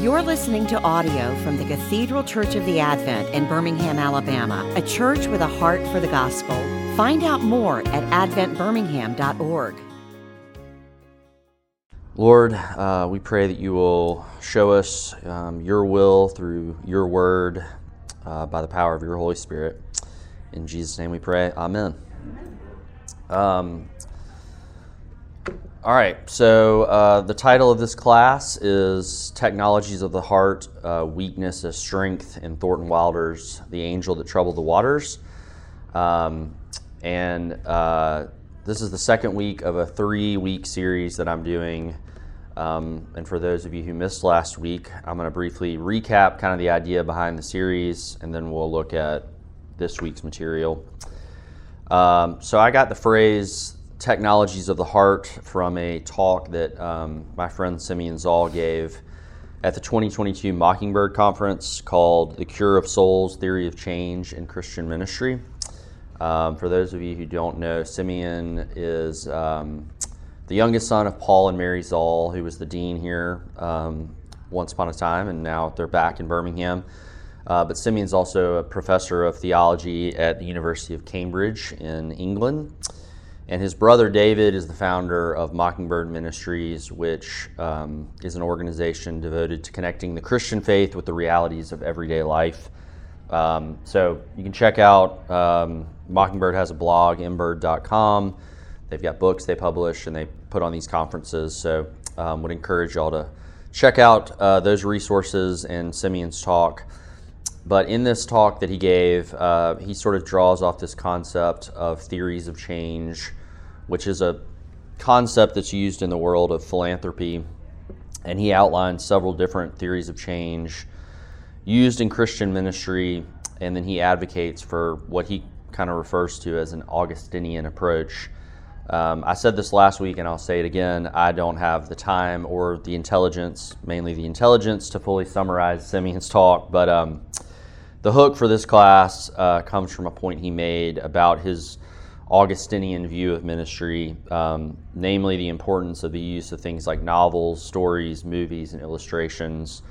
You're listening to audio from the Cathedral Church of the Advent in Birmingham, Alabama, a church with a heart for the gospel. Find out more at adventbirmingham.org. Lord, we pray that you will show us your will through your word by the power of your Holy Spirit. In Jesus' name we pray. Amen. All right, so the title of this class is Technologies of the Heart, Weakness as Strength in Thornton Wilder's The Angel That Troubled the Waters. And this is the second week of a 3-week series that I'm doing. And for those of you who missed last week, I'm going to briefly recap kind of the idea behind the series, and then we'll look at this week's material. So I got the phrase Technologies of the Heart from a talk that my friend Simeon Zoll gave at the 2022 Mockingbird Conference called The Cure of Souls, Theory of Change in Christian Ministry. For those of you who don't know, Simeon is the youngest son of Paul and Mary Zoll, who was the dean here once upon a time, and now they're back in Birmingham. But Simeon's also a professor of theology at the University of Cambridge in England. And his brother David is the founder of Mockingbird Ministries, which is an organization devoted to connecting the Christian faith with the realities of everyday life. So you can check out, Mockingbird has a blog, mbird.com. They've got books they publish and they put on these conferences. So would encourage y'all to check out those resources and Simeon's talk. But in this talk that he gave, he sort of draws off this concept of theories of change, which is a concept that's used in the world of philanthropy. And he outlines several different theories of change used in Christian ministry, and then he advocates for what he kind of refers to as an Augustinian approach. I said this last week, and I'll say it again, I don't have the time or the intelligence, mainly the intelligence, to fully summarize Simeon's talk, but the hook for this class comes from a point he made about his Augustinian view of ministry, namely the importance of the use of things like novels, stories, movies, and illustrations,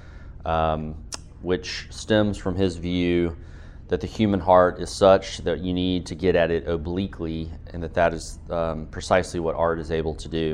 which stems from his view that the human heart is such that you need to get at it obliquely, and that is precisely what art is able to do.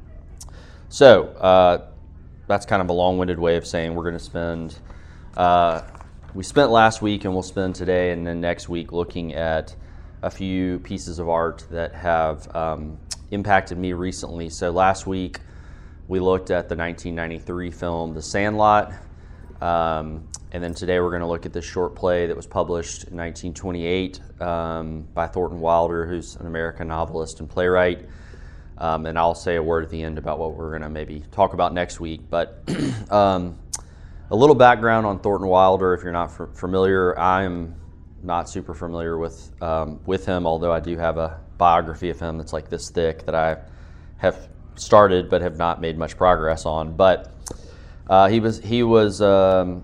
So that's kind of a long-winded way of saying we're going to spend... we spent last week and we'll spend today and then next week looking at a few pieces of art that have impacted me recently. So last week we looked at the 1993 film The Sandlot, and then today we're going to look at this short play that was published in 1928 by Thornton Wilder, who's an American novelist and playwright. And I'll say a word at the end about what we're going to maybe talk about next week. But a little background on Thornton Wilder, if you're not familiar. I'm not super familiar with him, although I do have a biography of him that's like this thick that I have started but have not made much progress on. But he was an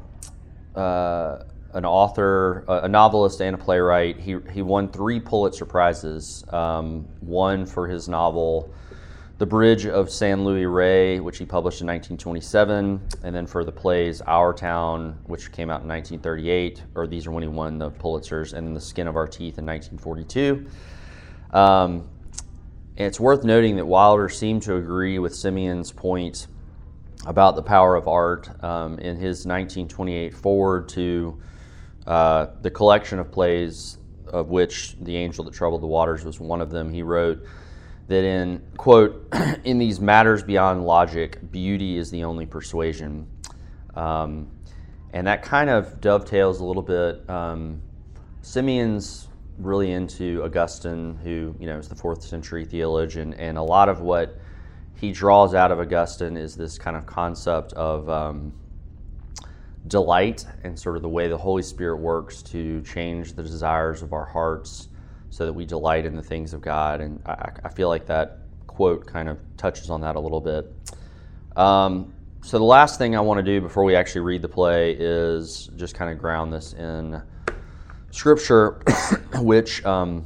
author, a novelist, and a playwright. He won 3 Pulitzer Prizes, one for his novel The Bridge of San Luis Rey, which he published in 1927, and then for the plays Our Town, which came out in 1938, or these are when he won the Pulitzers, and then The Skin of Our Teeth in 1942. And it's worth noting that Wilder seemed to agree with Simeon's point about the power of art in his 1928 foreword to the collection of plays, of which The Angel That Troubled the Waters was one of them. He wrote that in, quote, in these matters beyond logic, beauty is the only persuasion. And that kind of dovetails a little bit. Simeon's really into Augustine, who is the 4th century theologian, and a lot of what he draws out of Augustine is this kind of concept of delight and sort of the way the Holy Spirit works to change the desires of our hearts so that we delight in the things of God. And I feel like that quote kind of touches on that a little bit. So the last thing I want to do before we actually read the play is just kind of ground this in Scripture, which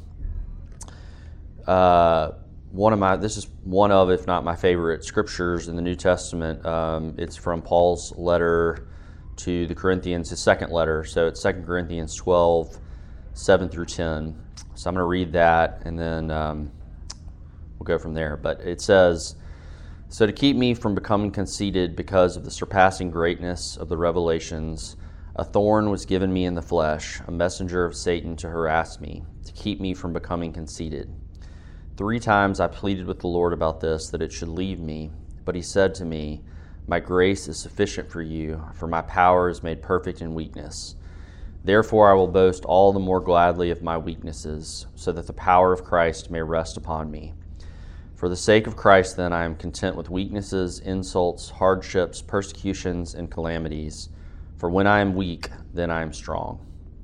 this is one of, if not my favorite scriptures in the New Testament. It's from Paul's letter to the Corinthians, his second letter. So it's 2 Corinthians 12, 7 through 10. So I'm going to read that, and then we'll go from there. But it says, "So to keep me from becoming conceited because of the surpassing greatness of the revelations, a thorn was given me in the flesh, a messenger of Satan to harass me, to keep me from becoming conceited. 3 times I pleaded with the Lord about this, that it should leave me. But he said to me, 'My grace is sufficient for you, for my power is made perfect in weakness. Therefore I will boast all the more gladly of my weaknesses, so that the power of Christ may rest upon me. For the sake of Christ, then, I am content with weaknesses, insults, hardships, persecutions, and calamities. For when I am weak, then I am strong.'"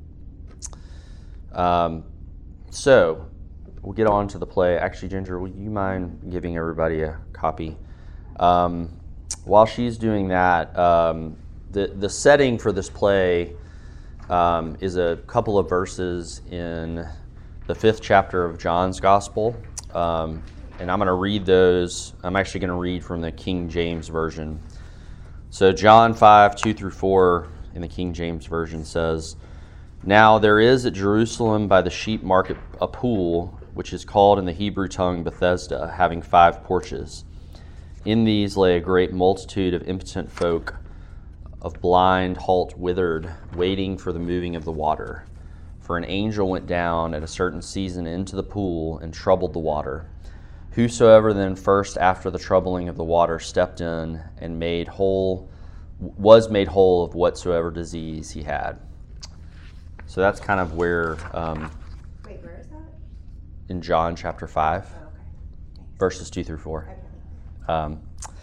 So we'll get on to the play. Actually, Ginger, would you mind giving everybody a copy? While she's doing that, the setting for this play is a couple of verses in the 5th chapter of John's Gospel. And I'm going to read those. I'm actually going to read from the King James Version. So John 5, 2 through 4 in the King James Version says, "Now there is at Jerusalem by the sheep market a pool, which is called in the Hebrew tongue Bethesda, having 5 porches. In these lay a great multitude of impotent folk, of blind, halt, withered, waiting for the moving of the water. For an angel went down at a certain season into the pool and troubled the water. Whosoever then first after the troubling of the water stepped in and was made whole of whatsoever disease he had." So that's kind of where... Wait, where is that? In John chapter 5, Oh, okay. verses 2 through 4. Okay.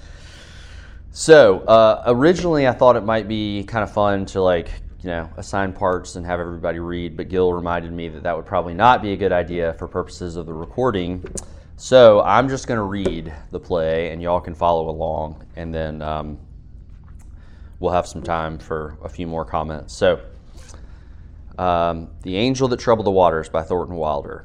Originally I thought it might be kind of fun to assign parts and have everybody read, but Gil reminded me that would probably not be a good idea for purposes of the recording. So I'm just going to read the play, and y'all can follow along, and then we'll have some time for a few more comments. So, The Angel That Troubled the Waters by Thornton Wilder.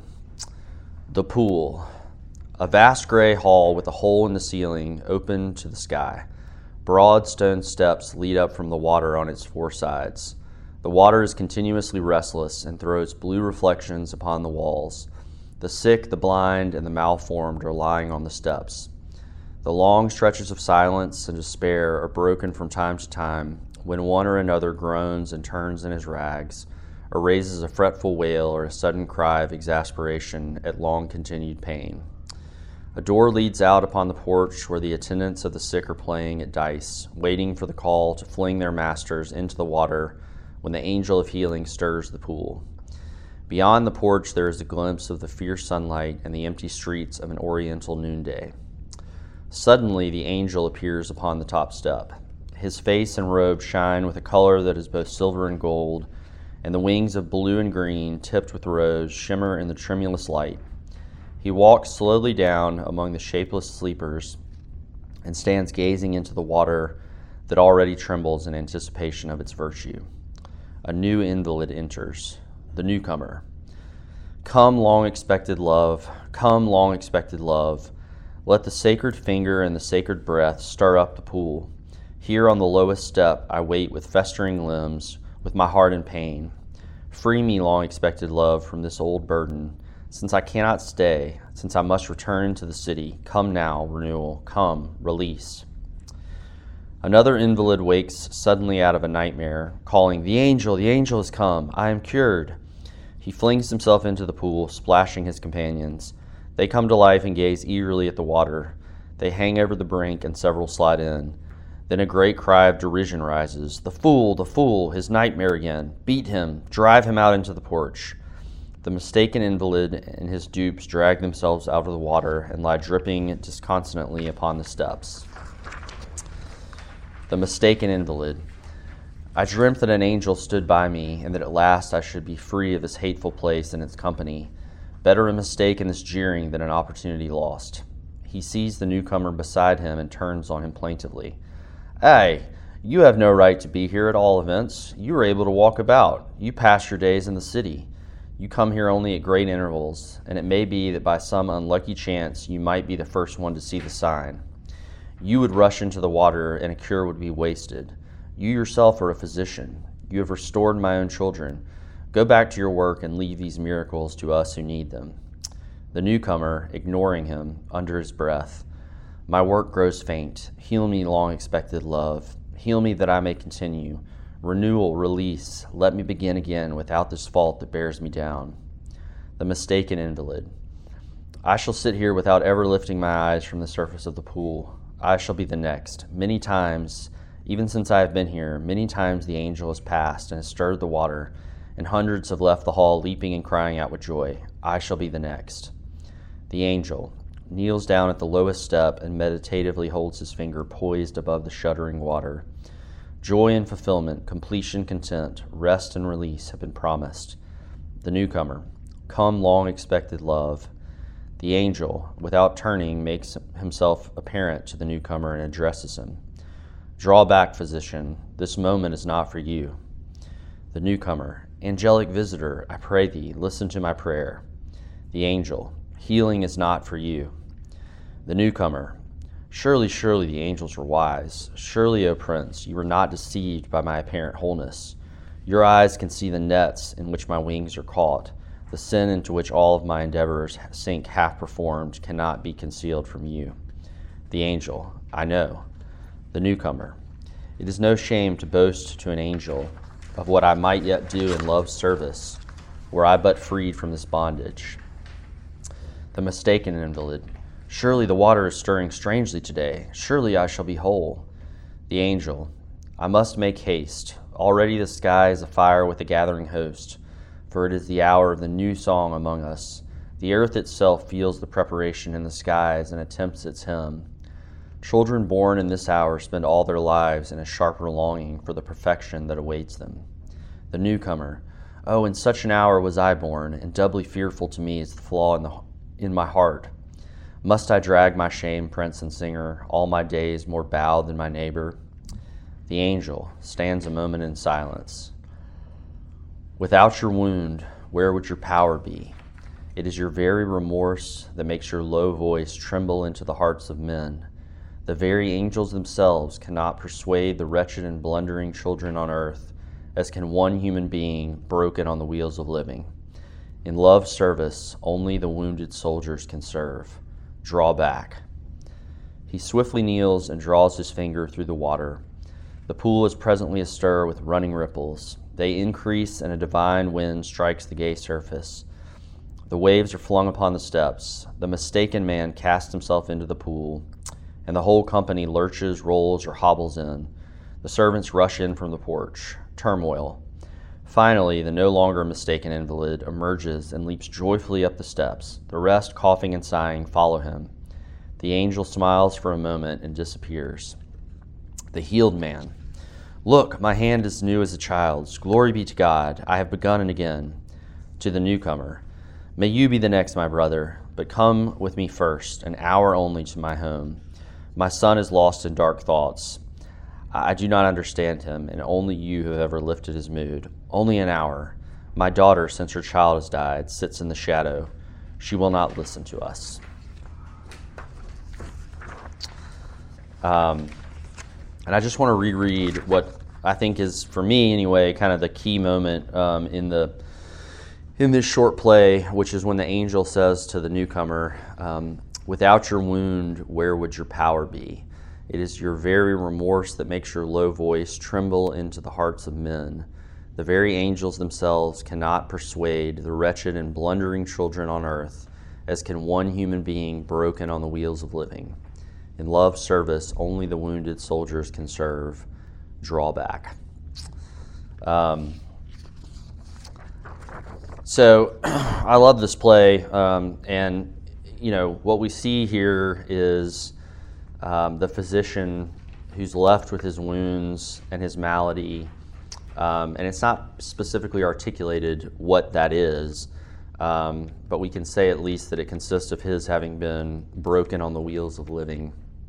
The pool. A vast gray hall with a hole in the ceiling open to the sky. Broad stone steps lead up from the water on its 4 sides. The water is continuously restless and throws blue reflections upon the walls. The sick, the blind, and the malformed are lying on the steps. The long stretches of silence and despair are broken from time to time when one or another groans and turns in his rags, or raises a fretful wail or a sudden cry of exasperation at long-continued pain. A door leads out upon the porch where the attendants of the sick are playing at dice, waiting for the call to fling their masters into the water when the angel of healing stirs the pool. Beyond the porch there is a glimpse of the fierce sunlight and the empty streets of an oriental noonday. Suddenly the angel appears upon the top step. His face and robe shine with a color that is both silver and gold, and the wings of blue and green, tipped with rose, shimmer in the tremulous light. He walks slowly down among the shapeless sleepers and stands gazing into the water that already trembles in anticipation of its virtue. A new invalid enters. The newcomer. "Come, long-expected love, come, long-expected love. Let the sacred finger and the sacred breath stir up the pool. Here on the lowest step I wait with festering limbs, with my heart in pain. Free me, long-expected love, from this old burden. Since I cannot stay, since I must return into the city, come now, renewal, come, release." Another invalid wakes suddenly out of a nightmare, calling, the angel has come, I am cured." He flings himself into the pool, splashing his companions. They come to life and gaze eagerly at the water. They hang over the brink, and several slide in. Then a great cry of derision rises. The fool, his nightmare again. Beat him, drive him out into the porch." The mistaken invalid and his dupes drag themselves out of the water and lie dripping disconsolately upon the steps. The mistaken invalid. "I dreamt that an angel stood by me, and that at last I should be free of this hateful place and its company. Better a mistake in this jeering than an opportunity lost." He sees the newcomer beside him and turns on him plaintively. "Aye, you have no right to be here at all events. You are able to walk about. You pass your days in the city. You come here only at great intervals, and it may be that by some unlucky chance you might be the first one to see the sign. You would rush into the water, and a cure would be wasted. You yourself are a physician. You have restored my own children. Go back to your work and leave these miracles to us who need them." The newcomer, ignoring him, under his breath, "My work grows faint. Heal me, long-expected love. Heal me that I may continue. Renewal, release. Let me begin again without this fault that bears me down." The mistaken invalid. "I shall sit here without ever lifting my eyes from the surface of the pool. I shall be the next. Many times, even since I have been here, many times the angel has passed and has stirred the water, and hundreds have left the hall leaping and crying out with joy. I shall be the next." The angel kneels down at the lowest step and meditatively holds his finger poised above the shuddering water. Joy and fulfillment, completion, content, rest and release have been promised. The newcomer, "Come, long-expected love." The angel, without turning, makes himself apparent to the newcomer and addresses him. "Draw back, physician. This moment is not for you." The newcomer, "Angelic visitor, I pray thee, listen to my prayer." The angel, "Healing is not for you." The newcomer, Surely the angels were wise. Surely, O Prince, you were not deceived by my apparent wholeness. Your eyes can see the nets in which my wings are caught. The sin into which all of my endeavors sink half performed cannot be concealed from you." The angel, "I know." The newcomer, "It is no shame to boast to an angel of what I might yet do in love's service, were I but freed from this bondage." The mistaken invalid, "Surely the water is stirring strangely today. Surely I shall be whole." The angel, "I must make haste. Already the sky is afire with a gathering host, for it is the hour of the new song among us. The earth itself feels the preparation in the skies and attempts its hymn. Children born in this hour spend all their lives in a sharper longing for the perfection that awaits them." The newcomer, "Oh, in such an hour was I born, and doubly fearful to me is the flaw in my heart. Must I drag my shame, prince and singer, all my days more bowed than my neighbor?" The angel stands a moment in silence. "Without your wound, where would your power be? It is your very remorse that makes your low voice tremble into the hearts of men. The very angels themselves cannot persuade the wretched and blundering children on earth, as can one human being broken on the wheels of living. In love's service, only the wounded soldiers can serve. Draw back." He swiftly kneels and draws his finger through the water. The pool is presently astir with running ripples. They increase, and a divine wind strikes the gay surface. The waves are flung upon the steps. The mistaken man casts himself into the pool, and the whole company lurches, rolls, or hobbles in. The servants rush in from the porch. Turmoil. Finally, the no longer mistaken invalid emerges and leaps joyfully up the steps. The rest, coughing and sighing, follow him. The angel smiles for a moment and disappears. The healed man, "Look, my hand is new as a child's. Glory be to God. I have begun again." To the newcomer, "May you be the next, my brother, but come with me first, an hour only, to my home. My son is lost in dark thoughts. I do not understand him, and only you have ever lifted his mood. Only an hour. My daughter, since her child has died, sits in the shadow. She will not listen to us." And I just want to reread what I think is, for me anyway, kind of the key moment in this short play, which is when the angel says to the newcomer, "Without your wound, where would your power be? It is your very remorse that makes your low voice tremble into the hearts of men. The very angels themselves cannot persuade the wretched and blundering children on earth, as can one human being broken on the wheels of living. In love's service, only the wounded soldiers can serve. Draw back." So I love this play, and what we see here is the physician who's left with his wounds and his malady, and it's not specifically articulated what that is, but we can say at least that it consists of his having been broken on the wheels of living.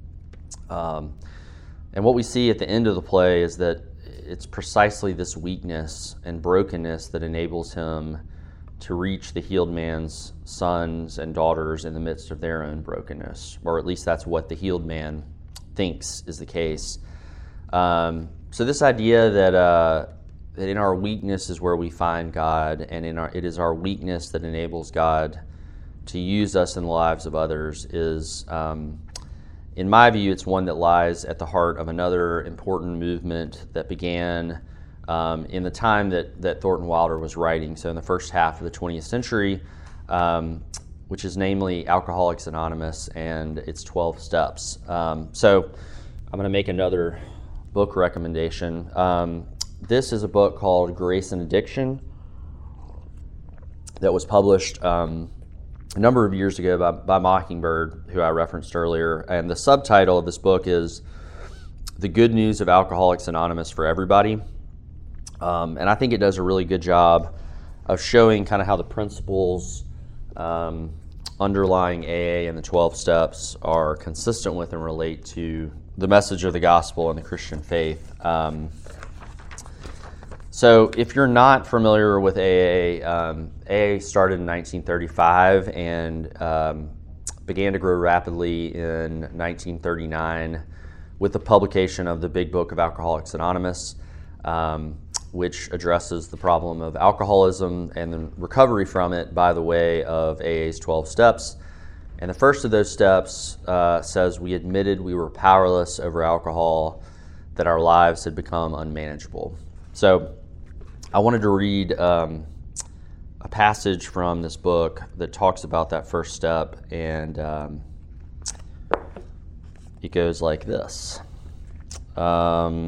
And what we see at the end of the play is that it's precisely this weakness and brokenness that enables him to reach the healed man's sons and daughters in the midst of their own brokenness, or at least that's what the healed man thinks is the case. So this idea that in our weakness is where we find God, and it is our weakness that enables God to use us in the lives of others is, in my view, it's one that lies at the heart of another important movement that began in the time that Thornton Wilder was writing, so in the first half of the 20th century, which is namely Alcoholics Anonymous and its 12 steps. So I'm going to make another book recommendation. This is a book called Grace and Addiction that was published a number of years ago by Mockingbird, who I referenced earlier. And the subtitle of this book is The Good News of Alcoholics Anonymous for Everybody. And I think it does a really good job of showing kind of how the principles underlying AA and the 12 steps are consistent with and relate to the message of the gospel and the Christian faith. So if you're not familiar with AA, AA started in 1935 and began to grow rapidly in 1939 with the publication of the Big Book of Alcoholics Anonymous, which addresses the problem of alcoholism and the recovery from it by the way of AA's 12 steps. And the first of those steps says we admitted we were powerless over alcohol, that our lives had become unmanageable. So I wanted to read a passage from this book that talks about that first step, and it goes like this. By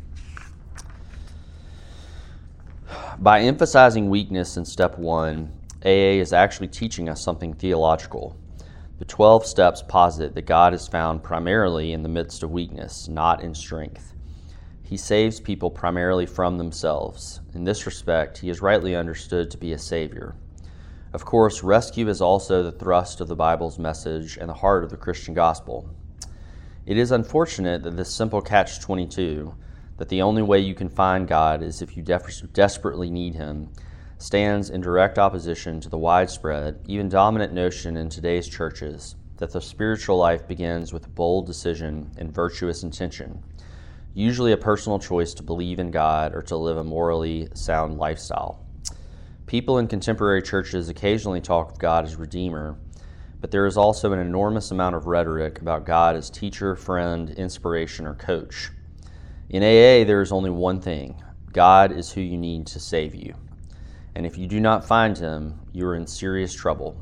emphasizing weakness in step 1, AA is actually teaching us something theological. The 12 steps posit that God is found primarily in the midst of weakness, not in strength. He saves people primarily from themselves. In this respect, he is rightly understood to be a savior. Of course, rescue is also the thrust of the Bible's message and the heart of the Christian gospel. It is unfortunate that this simple catch-22, that the only way you can find God is if you desperately need him, stands in direct opposition to the widespread, even dominant notion in today's churches that the spiritual life begins with bold decision and virtuous intention, usually a personal choice to believe in God or to live a morally sound lifestyle. People in contemporary churches occasionally talk of God as Redeemer, but there is also an enormous amount of rhetoric about God as teacher, friend, inspiration, or coach. In AA, there is only one thing: God is who you need to save you. And if you do not find him, you are in serious trouble.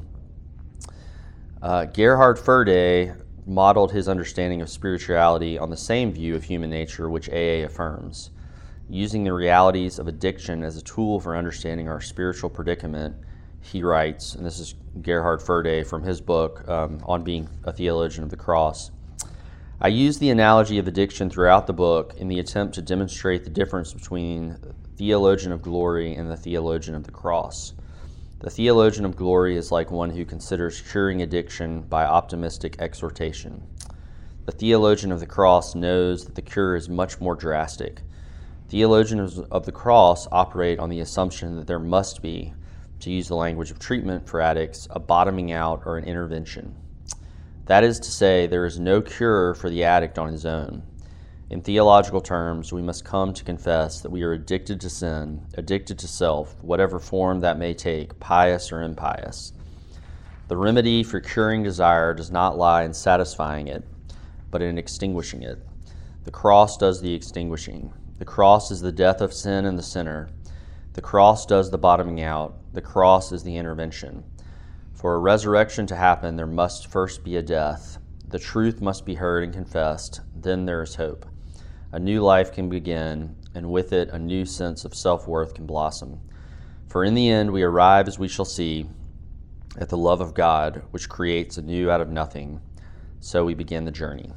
Gerhard Ferde modeled his understanding of spirituality on the same view of human nature which AA affirms. Using the realities of addiction as a tool for understanding our spiritual predicament, he writes, and this is Gerhard Ferde from his book on being a theologian of the cross, I use the analogy of addiction throughout the book in the attempt to demonstrate the difference between the theologian of glory and the theologian of the cross. The theologian of glory is like one who considers curing addiction by optimistic exhortation. The theologian of the cross knows that the cure is much more drastic. Theologians of the cross operate on the assumption that there must be, to use the language of treatment for addicts, a bottoming out or an intervention. That is to say, there is no cure for the addict on his own. In theological terms, we must come to confess that we are addicted to sin, addicted to self, whatever form that may take, pious or impious. The remedy for curing desire does not lie in satisfying it, but in extinguishing it. The cross does the extinguishing. The cross is the death of sin and the sinner. The cross does the bottoming out. The cross is the intervention. For a resurrection to happen, there must first be a death. The truth must be heard and confessed. Then there is hope. A new life can begin, and with it a new sense of self-worth can blossom. For in the end we arrive, as we shall see, at the love of God, which creates anew out of nothing. So we begin the journey.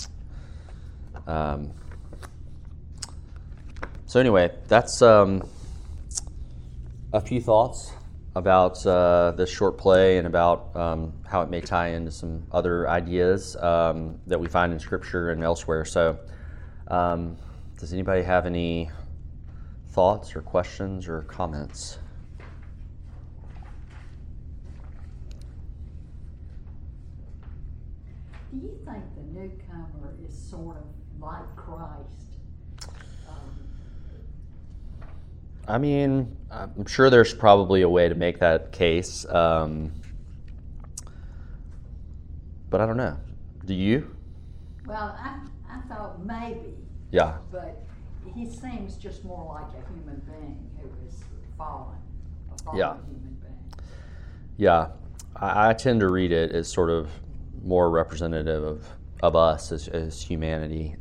So anyway, that's a few thoughts about this short play and about how it may tie into some other ideas that we find in Scripture and elsewhere. So does anybody have any thoughts or questions or comments? Do you think the newcomer is sort of like Christ? I mean, I'm sure there's probably a way to make that case, but I don't know. Do you? Well, I thought maybe, Yeah. but he seems just more like a human being who is fallen, a fallen Yeah. human being. Yeah, I tend to read it as sort of more representative of us as humanity.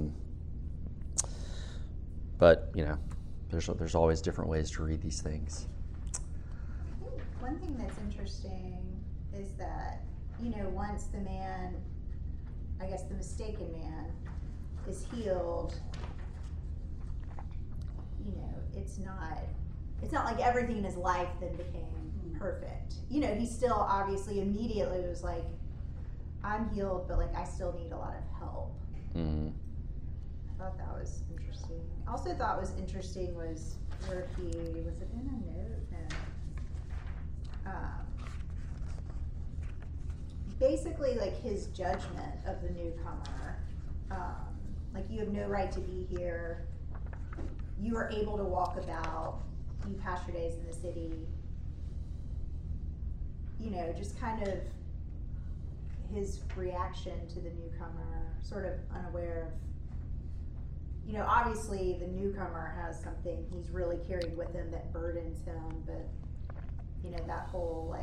But, you know, there's always different ways to read these things. I think one thing that's interesting is that, once the man, I guess the mistaken man, is healed, it's not like everything in his life then became perfect. He still obviously immediately was like, I'm healed, but I still need a lot of help. Mm-hmm. I thought that was interesting. I also thought was interesting was where was it in a note? No. Basically, his judgment of the newcomer. You have no right to be here. You are able to walk about. You pass your days in the city. Just kind of his reaction to the newcomer, sort of unaware of, obviously the newcomer has something he's really carried with him that burdens him, but, that whole,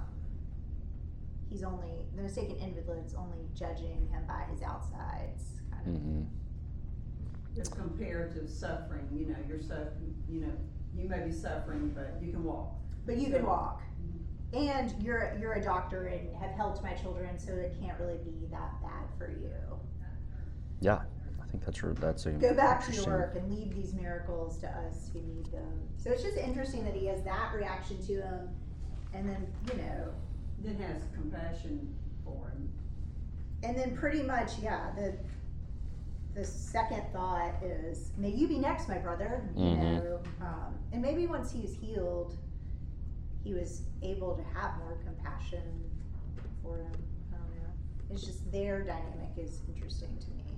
the mistaken invalid's only judging him by his outsides, kind of. Mm-hmm. It's comparative suffering, you may be suffering, but you can walk. But you can walk. And you're a doctor and have helped my children, so it can't really be that bad for you. Yeah, I think that's a Go back to your interesting- work and leave these miracles to us who need them. So it's just interesting that he has that reaction to him, and then Then has compassion for him. and then pretty much the second thought is, may you be next, my brother. And maybe once he was healed, he was able to have more compassion for him. I don't know. It's just their dynamic is interesting to me.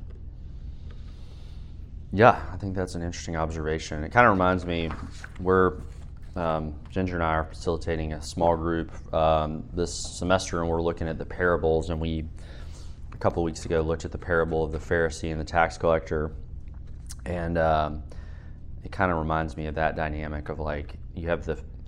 Yeah, I think that's an interesting observation. It kind of reminds me, Ginger and I are facilitating a small group this semester, and we're looking at the parables, and we, a couple of weeks ago, looked at the parable of the Pharisee and the tax collector, and it kind of reminds me of that dynamic of you have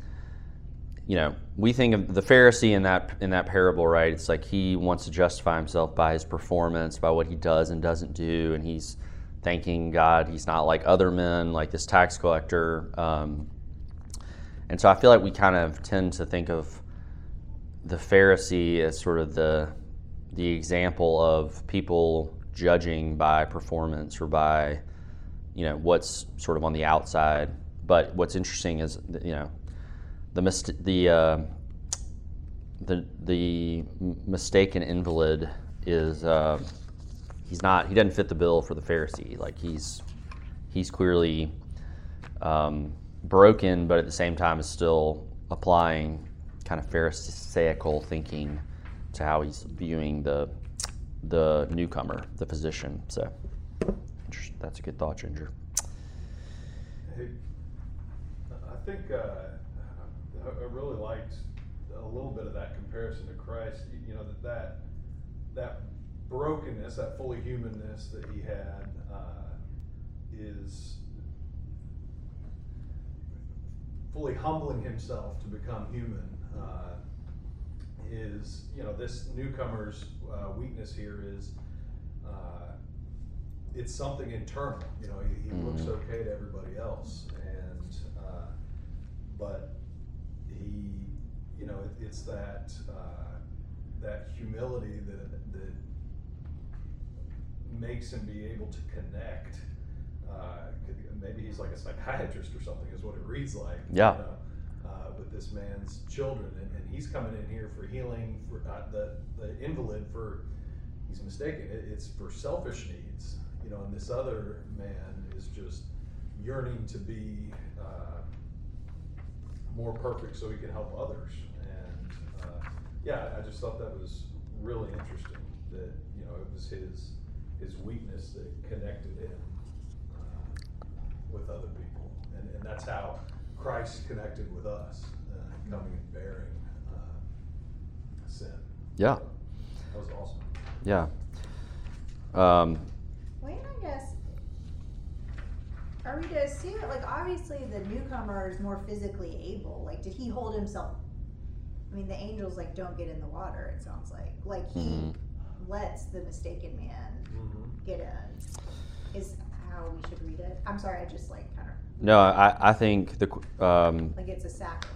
we think of the Pharisee in that parable, right? It's like he wants to justify himself by his performance, by what he does and doesn't do, and he's thanking God he's not like other men, like this tax collector. And so I feel like we kind of tend to think of the Pharisee as sort of the example of people judging by performance or by, what's sort of on the outside. But what's interesting is, the mistaken invalid is he doesn't fit the bill for the Pharisee. He's clearly broken, but at the same time is still applying kind of Pharisaical thinking to how he's viewing the newcomer, the physician. So that's a good thought, Ginger. Hey, I think I really liked a little bit of that comparison to Christ. That brokenness, that fully humanness that he had, is fully humbling himself to become human. This newcomer's weakness here is it's something internal. He looks okay to everybody else, and but he, it's that humility that makes him be able to connect. Maybe he's like a psychiatrist or something, is what it reads like. Yeah. With this man's children, and he's coming in here for healing for the invalid he's mistaken. It's for selfish needs, and this other man is just yearning to be more perfect so he can help others. And I just thought that was really interesting. That it was his weakness that connected him with other people, and that's how Christ connected with us, coming and bearing sin. Yeah. That was awesome. Yeah. Well, I guess, are we to assume, like, obviously the newcomer is more physically able. Like, did he hold himself? I mean, the angels, like, don't get in the water, it sounds like. Like, he lets the mistaken man get in, is how we should read it. I'm sorry, I just, like, kind of. No, I think the. Like, it's a sacrifice.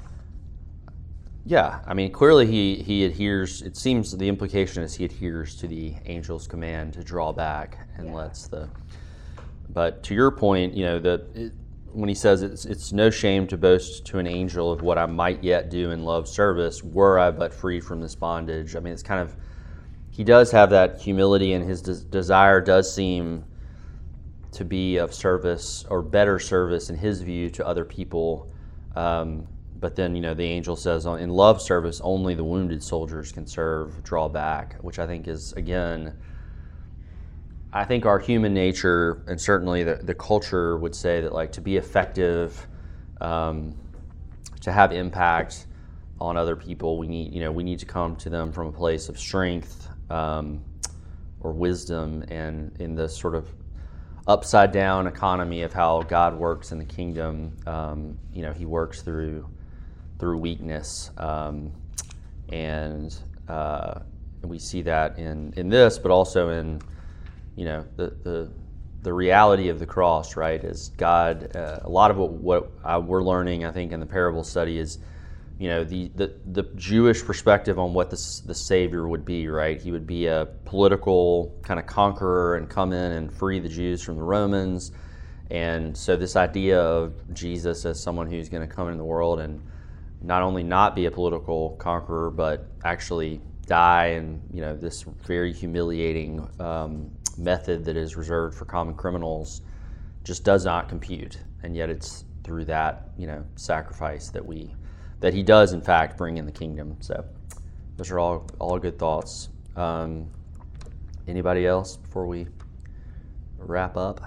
Yeah, I mean, clearly he adheres. It seems the implication is he adheres to the angel's command to draw back and lets the. But to your point, you know, when he says it's no shame to boast to an angel of what I might yet do in love service, were I but freed from this bondage. I mean, it's kind of, he does have that humility, and his desire does seem to be of service or better service in his view to other people. But then, you know, the angel says in love service, only the wounded soldiers can serve, draw back, which I think is, again, I think our human nature, and certainly the culture would say that, like, to be effective, to have impact on other people, we need to come to them from a place of strength or wisdom, and in this sort of upside down economy of how God works in the kingdom, he works through weakness, and we see that in this, but also in the reality of the cross, right? Is God, a lot of what we're learning, I think, in the parable study is, the Jewish perspective on what the Savior would be, right? He would be a political kind of conqueror and come in and free the Jews from the Romans. And so this idea of Jesus as someone who's going to come into the world and not only not be a political conqueror, but actually die in, this very humiliating method that is reserved for common criminals, just does not compute. And yet it's through that, sacrifice that he does in fact bring in the kingdom. So those are all good thoughts. Anybody else before we wrap up?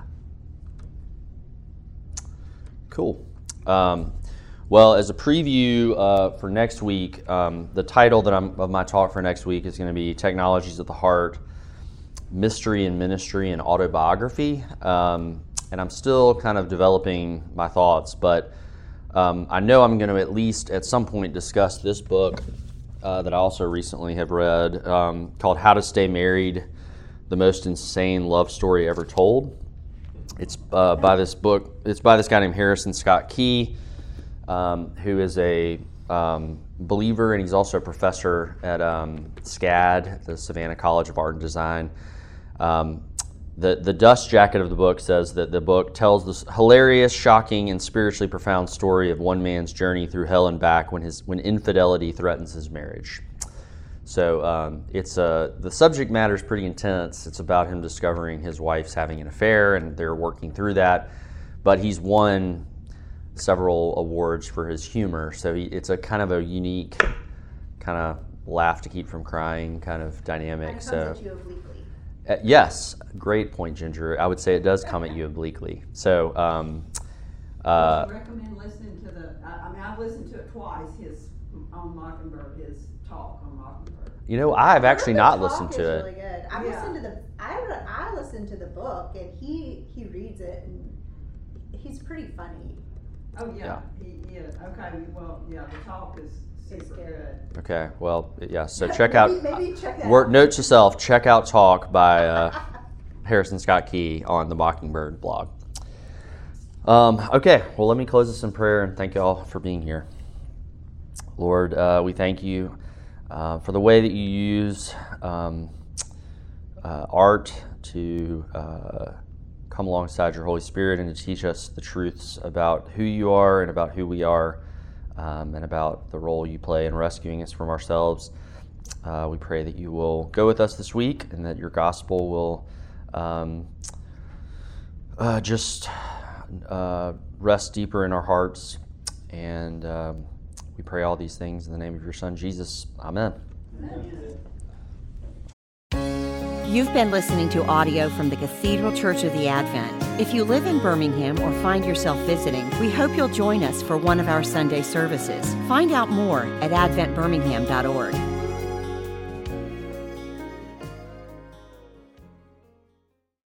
Cool. Well, as a preview for next week, the title of my talk for next week is going to be Technologies at the Heart, Mystery and Ministry and Autobiography. And I'm still kind of developing my thoughts, but I know I'm going to at least at some point discuss this book that I also recently have read called How to Stay Married, The Most Insane Love Story Ever Told. It's by this guy named Harrison Scott Key, who is a believer, and he's also a professor at SCAD, the Savannah College of Art and Design. The dust jacket of the book says that the book tells this hilarious, shocking, and spiritually profound story of one man's journey through hell and back when infidelity threatens his marriage. So the subject matter is pretty intense. It's about him discovering his wife's having an affair, and they're working through that. But he's won several awards for his humor, so it's a kind of a unique, kind of laugh to keep from crying kind of dynamic. And it comes at you obliquely. Yes, great point, Ginger. I would say it does come at you obliquely. So, I recommend listening to I've listened to it twice. His on Mockingbird, his talk on Mockingbird. I've actually not The talk listened is to it. really good. I listened to the book, and he reads it, and he's pretty funny. Oh yeah, he is. Okay, well, yeah, the talk is super good. Okay, well, yeah. So check out. Maybe check that out. Note to self: check out Talk by Harrison Scott Key on the Mockingbird blog. Okay, well, let me close this in prayer and thank you all for being here. Lord, we thank you for the way that you use art to come alongside your Holy Spirit and to teach us the truths about who you are and about who we are, and about the role you play in rescuing us from ourselves. We pray that you will go with us this week and that your gospel will just rest deeper in our hearts. And we pray all these things in the name of your Son, Jesus. Amen. Amen. You've been listening to audio from the Cathedral Church of the Advent. If you live in Birmingham or find yourself visiting, we hope you'll join us for one of our Sunday services. Find out more at adventbirmingham.org.